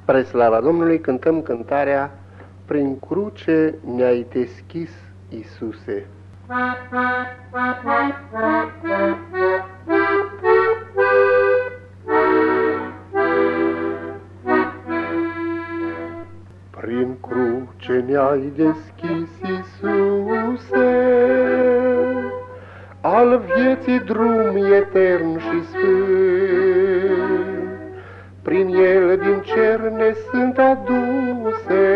Spre slava Domnului cântăm cântarea Prin cruce ne-ai deschis, Iisuse. Prin cruce ne-ai deschis, Iisuse, al vieții drum etern și sfânt. Prin el din cer ne sunt aduse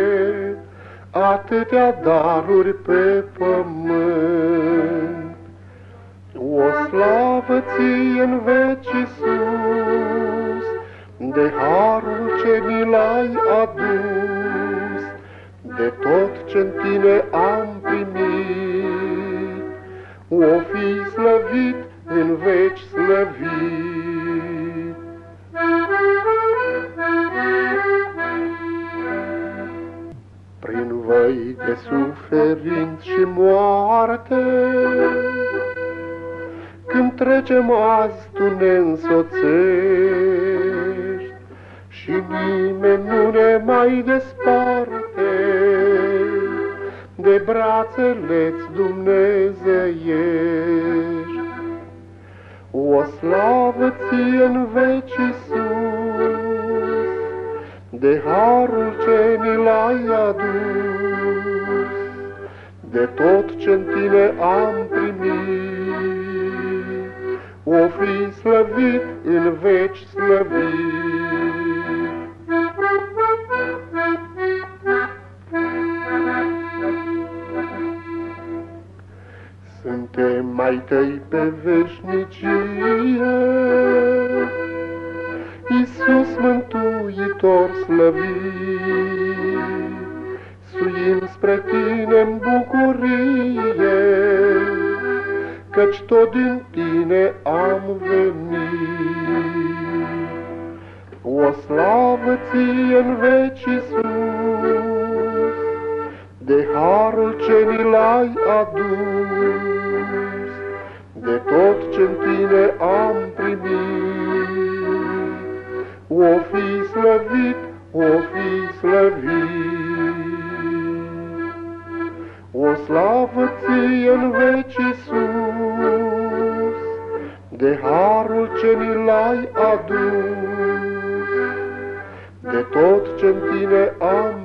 atâtea daruri pe pământ. O slavă ție în veci, Iisus, de harul ce ni l-ai adus, de tot ce-n tine am primit. O fi slăvit în veci slăvit. Prin văi de suferință și moarte, când trecem azi, tu ne însoțești și nimeni nu ne mai desparte de brațele-ți dumnezeiești. O slavă ție în veci, Iisus, de harul ce ni l-ai adus, de tot ce-n tine am primit. O fi slăvit în veci slăvit. Suntem ai tăi pe veșnicie, Iisus Mântuitor slăvit. Suim spre tine-n bucurie, căci tot din tine am venit. O slavă ție în veci, Iisus, de harul ce ni l-ai adus, de tot ce-n tine am primit. O fi slăvit, o fi slăvit. O slavă ție în veci, Iisus, de harul ce ni l-ai adus, de tot ce-n tine am